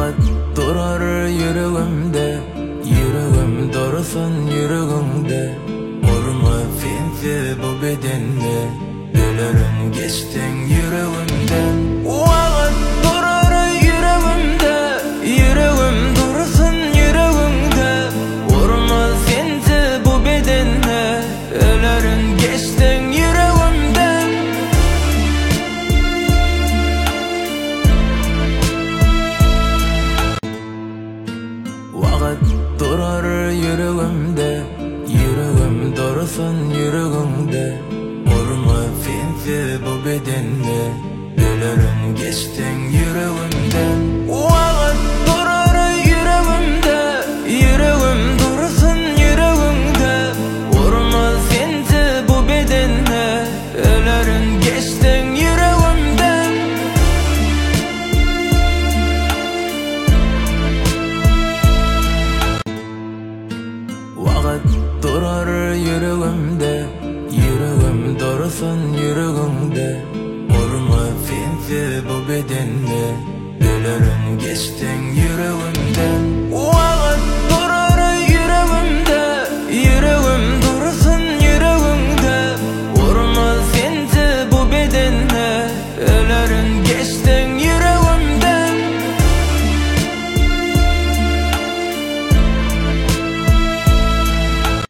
Vakit durar yüreğimde, yüreğim dursun yüreğimde. Olma finfi bu bedende, ölerim geçtin yüreğimden. Vakit durar yüreğimde, yüreğim dursun yüreğimde. Olma finfi bu bedende, ölerim geçtin yüreğimden. Vakit durar yüreğimde, yüreğim dursun yüreğimde. Olma finfi bu bedende, ölerim geçtin yüreğimden. Vakit durar yüreğimde, yüreğim dursun yüreğimde. Olma finfi bu bedende, ölerim geçtin yüreğimden. Vakit durar yüreğimde, yüreğim dursun yüreğimde. Olma finfi bu bedende, ölerim geçtin